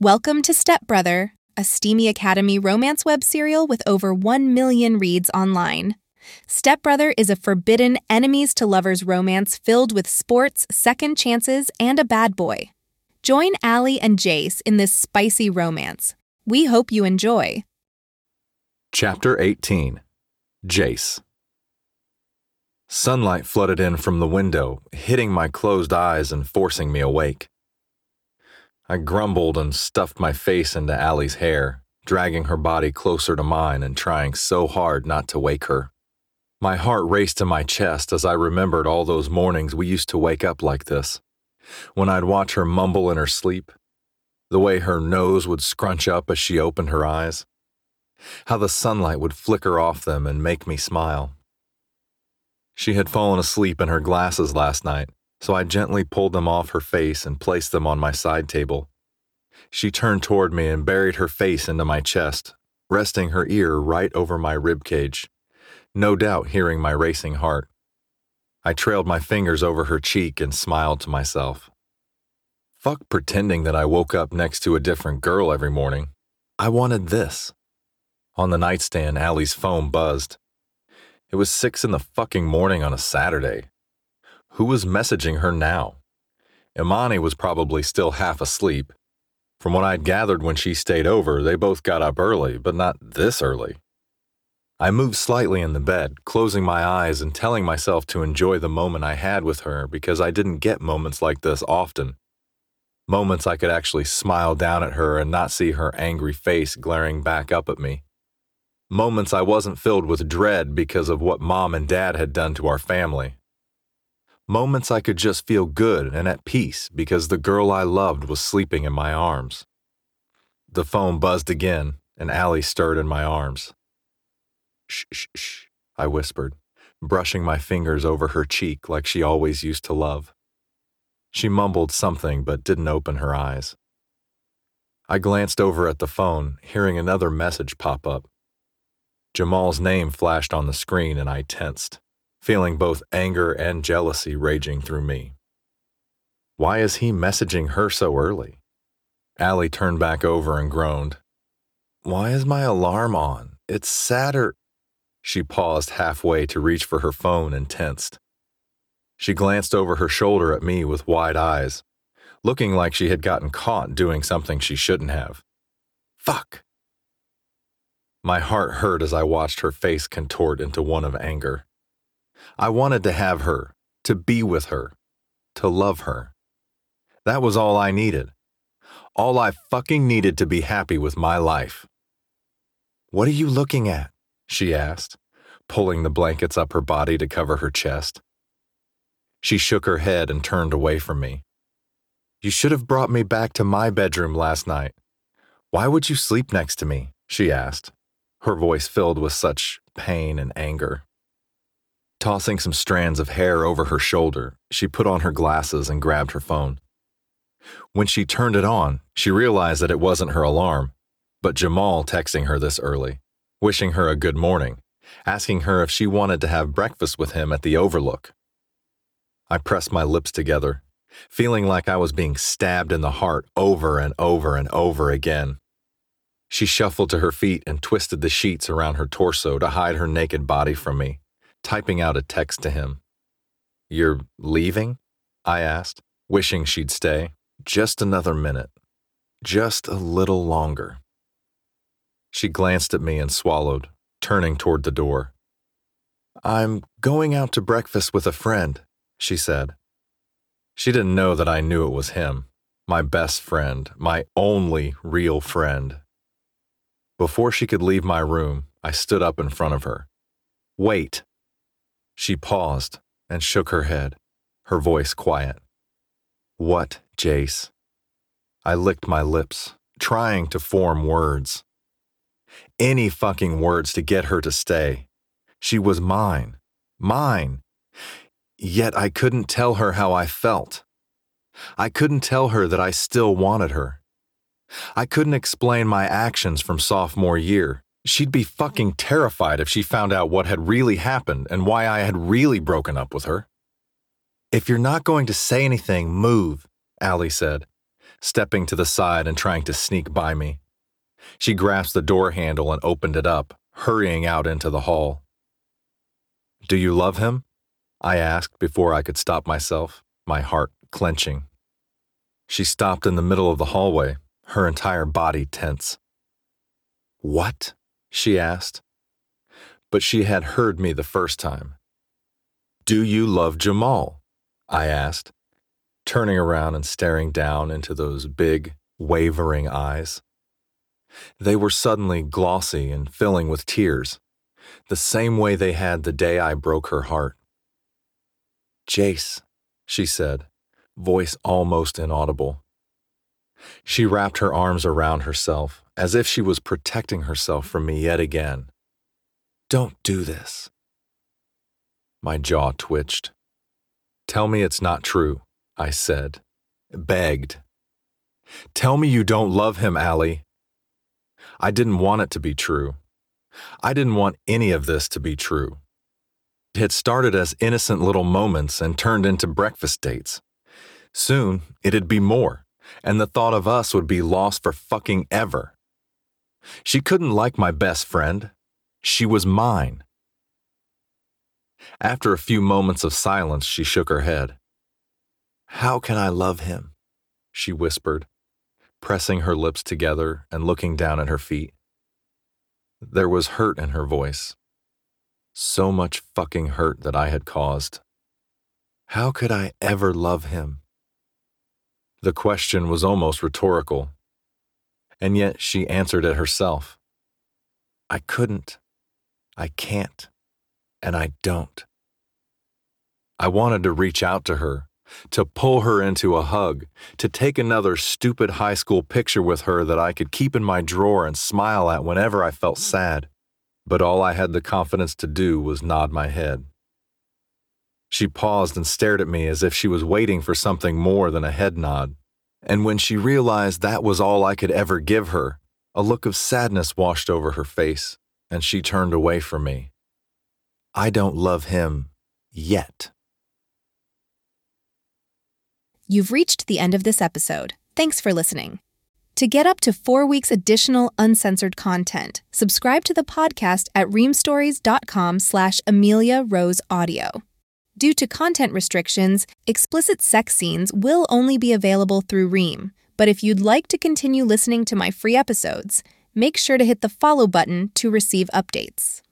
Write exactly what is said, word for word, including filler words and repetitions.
Welcome to Stepbrother, a Steamy Academy romance web serial with over one million reads online. Stepbrother is a forbidden enemies-to-lovers romance filled with sports, second chances, and a bad boy. Join Allie and Jace in this spicy romance. We hope you enjoy. Chapter eighteen. Jace. Sunlight flooded in from the window, hitting my closed eyes and forcing me awake. I grumbled and stuffed my face into Allie's hair, dragging her body closer to mine and trying so hard not to wake her. My heart raced to my chest as I remembered all those mornings we used to wake up like this, when I'd watch her mumble in her sleep, the way her nose would scrunch up as she opened her eyes, how the sunlight would flicker off them and make me smile. She had fallen asleep in her glasses last night, so I gently pulled them off her face and placed them on my side table. She turned toward me and buried her face into my chest, resting her ear right over my ribcage, no doubt hearing my racing heart. I trailed my fingers over her cheek and smiled to myself. Fuck pretending that I woke up next to a different girl every morning. I wanted this. On the nightstand, Allie's phone buzzed. It was six in the fucking morning on a Saturday. Who was messaging her now? Imani was probably still half asleep. From what I'd gathered when she stayed over, they both got up early, but not this early. I moved slightly in the bed, closing my eyes and telling myself to enjoy the moment I had with her because I didn't get moments like this often. Moments I could actually smile down at her and not see her angry face glaring back up at me. Moments I wasn't filled with dread because of what Mom and Dad had done to our family. Moments I could just feel good and at peace because the girl I loved was sleeping in my arms. The phone buzzed again, and Allie stirred in my arms. Shh, shh, shh, I whispered, brushing my fingers over her cheek like she always used to love. She mumbled something but didn't open her eyes. I glanced over at the phone, hearing another message pop up. Jamal's name flashed on the screen and I tensed, feeling both anger and jealousy raging through me. Why is he messaging her so early? Allie turned back over and groaned. Why is my alarm on? It's Saturday. She paused halfway to reach for her phone and tensed. She glanced over her shoulder at me with wide eyes, looking like she had gotten caught doing something she shouldn't have. Fuck! My heart hurt as I watched her face contort into one of anger. I wanted to have her, to be with her, to love her. That was all I needed. All I fucking needed to be happy with my life. What are you looking at? She asked, pulling the blankets up her body to cover her chest. She shook her head and turned away from me. You should have brought me back to my bedroom last night. Why would you sleep next to me? She asked, her voice filled with such pain and anger. Tossing some strands of hair over her shoulder, she put on her glasses and grabbed her phone. When she turned it on, she realized that it wasn't her alarm, but Jamal texting her this early, wishing her a good morning, asking her if she wanted to have breakfast with him at the Overlook. I pressed my lips together, feeling like I was being stabbed in the heart over and over and over again. She shuffled to her feet and twisted the sheets around her torso to hide her naked body from me, typing out a text to him. You're leaving? I asked, wishing she'd stay. Just another minute. Just a little longer. She glanced at me and swallowed, turning toward the door. I'm going out to breakfast with a friend, she said. She didn't know that I knew it was him, my best friend, my only real friend. Before she could leave my room, I stood up in front of her. Wait. She paused and shook her head, her voice quiet. What, Jace? I licked my lips, trying to form words. Any fucking words to get her to stay. She was mine. Mine. Yet I couldn't tell her how I felt. I couldn't tell her that I still wanted her. I couldn't explain my actions from sophomore year. She'd be fucking terrified if she found out what had really happened and why I had really broken up with her. If you're not going to say anything, move, Allie said, stepping to the side and trying to sneak by me. She grasped the door handle and opened it up, hurrying out into the hall. "Do you love him?" I asked before I could stop myself, my heart clenching. She stopped in the middle of the hallway, her entire body tense. "What?" she asked. But she had heard me the first time. "Do you love Jamal?" I asked, turning around and staring down into those big, wavering eyes. They were suddenly glossy and filling with tears, the same way they had the day I broke her heart. "Jace," she said, voice almost inaudible. She wrapped her arms around herself, as if she was protecting herself from me yet again. "Don't do this." My jaw twitched. "Tell me it's not true," I said, begged. "Tell me you don't love him, Allie." I didn't want it to be true. I didn't want any of this to be true. It had started as innocent little moments and turned into breakfast dates. Soon, it'd be more, and the thought of us would be lost for fucking ever. She couldn't like my best friend. She was mine. After a few moments of silence, she shook her head. "How can I love him?" she whispered, pressing her lips together and looking down at her feet. There was hurt in her voice. So much fucking hurt that I had caused. How could I ever love him? The question was almost rhetorical, and yet she answered it herself. I couldn't, I can't, and I don't. I wanted to reach out to her, to pull her into a hug, to take another stupid high school picture with her that I could keep in my drawer and smile at whenever I felt sad. But all I had the confidence to do was nod my head. She paused and stared at me as if she was waiting for something more than a head nod. And when she realized that was all I could ever give her, a look of sadness washed over her face, and she turned away from me. I don't love him yet. You've reached the end of this episode. Thanks for listening. To get up to four weeks additional uncensored content, subscribe to the podcast at reamstories.com slash Amelia Rose Audio. Due to content restrictions, explicit sex scenes will only be available through Ream. But if you'd like to continue listening to my free episodes, make sure to hit the follow button to receive updates.